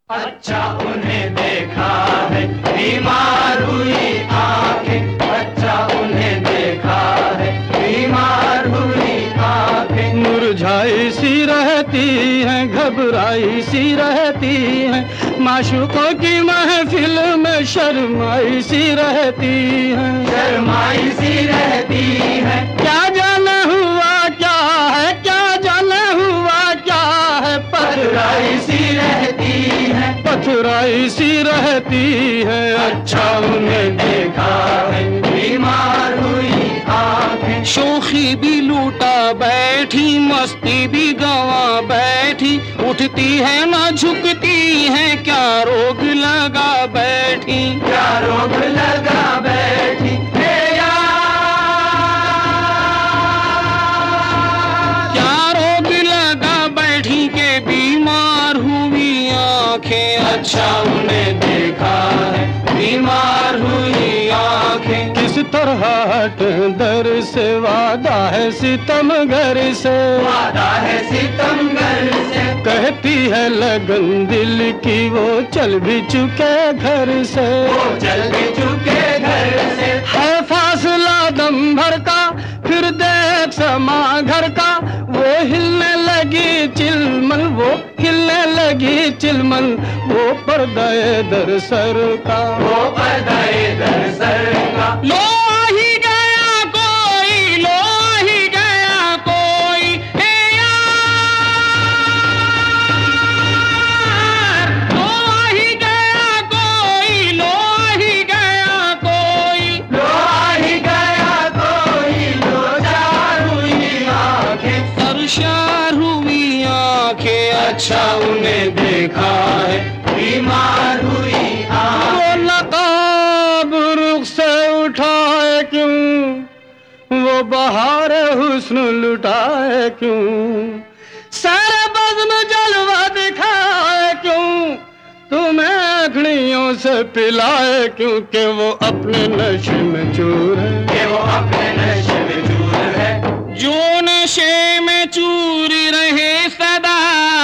अच्छा उन्हें देखा है बीमार हुई आंखें, अच्छा उन्हें देखा है बीमार हुई आंखें। मुरझाई सी रहती हैं, घबराई सी रहती हैं, माशूकों की महफिल में शर्माई सी रहती हैं, शर्माई सी रहती है। क्या जाने हुआ क्या है, क्या जाने हुआ क्या है, पथराई सी रहती है, पथराई सी रहती है। अच्छा उन्हें देखा है बीमार हुई आंखें। शोखी भी लूटा बैठी, मस्ती भी गवा बैठी, उठती है ना झुकती है, क्या रोग लगा बैठी, क्या रोग लगा बैठी। क्या रोग लगा बैठी के बीमार हुई आंखें। अच्छा उन्हें देखा है बीमार हुई आंखें। किस तरह हट दर से वादा है सितमगर से, वादा है सितमगर से। कहती है लगन दिल की वो चल भी चुके घर से, वो चल भी चुके घर से। है फासला दम भर का, फिर देख समा घर का, वो हिलने लगी चिलमन, वो हिलने लगी चिलमन, वो पर्दाए दर सर का, वो पर्दाए दर सर का। लो ही गया कोई, लो ही गया कोई, हे यार, लो ही गया कोई, लो ही गया कोई, लो ही गया कोई, लो चार हुई आंखें, सरशार हुई आंखें। अच्छा उन्हें देखा है बीमार हुई आंखें। वो नकाब रुख से उठाए क्यों, वो बहार हुस्न लुटाए क्यों, सारे बज़्म जलवा दिखाए क्यों, तुम्हें अखड़ियों से पिलाए क्यों, कि वो अपने नशे में चूर है, कि वो अपने नशे में चूर है। जो नशे में चूर रहे सदा,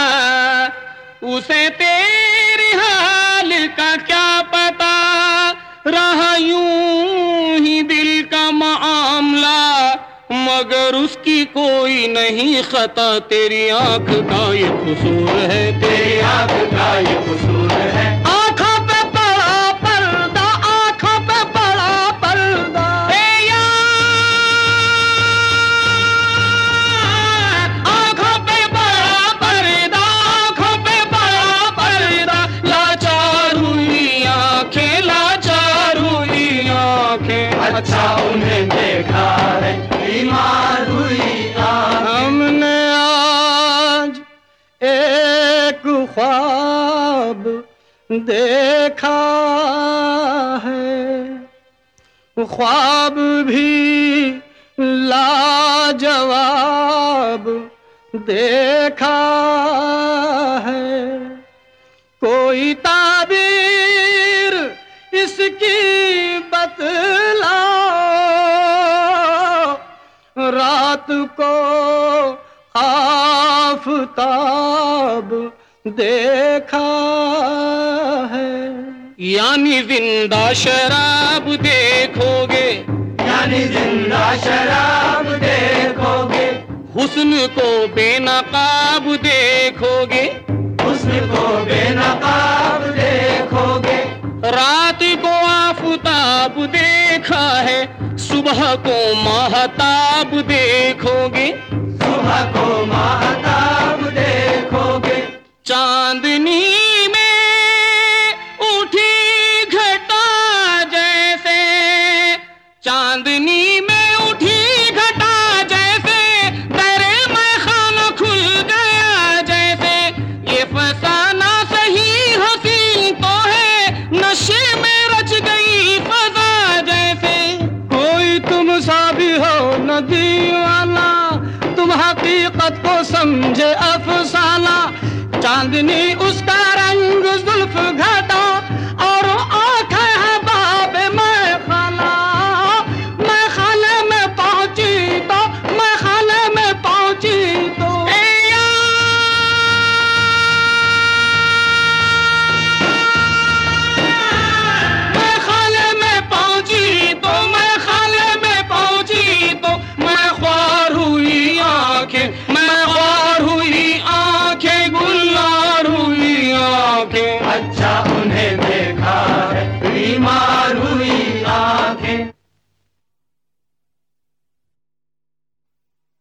उसे तेरी हाल का क्या पता, रहा यूं ही दिल का मामला, मगर उसकी कोई नहीं खता, तेरी आंख का ये कसूर है, तेरी आंख का ये कसूर है। आंखों पे बड़ा पर्दा, आंखों पे बड़ा पर्दा, ए यार, आंखों पे बड़ा पर्दा, आंखों पे बड़ा पर्दा, लाचार हुई आंखें, लाचार हुई आंखें। अच्छा उन्हें देखा है बीमार हुई आंखें। हमने आज एक ख्वाब देखा है, ख्वाब भी लाजवाब देखा है, कोई ताबीर इसकी बतलाओ, रात को आफताब देखा है, यानी जिंदा शराब देखोगे, यानी जिंदा शराब देखोगे, हुस्न को बेनकाब देखोगे, हुस्न को बेनकाब देखोगे, रात को आफताब देखा है, सुबह को महताब देखोगे, सुबह को महताब देखोगे, चांदनी में उठी घटा जैसे, चांदनी में उठी घटा जैसे, दरे में खाना खुल गया जैसे, ये फसाना सही हंसी तो है, नशे में रच गई फजा जैसे, कोई तुम सा भी हो न दीवाना, तुम हकीकत को समझे अफसाना, चांदनी उसका रंग जुल्फ घटा, और आंखें है बाबे मैं खाना, मैं खाने में पहुंची तो, मैं खाने में पहुंची तो, ए यार, ईमान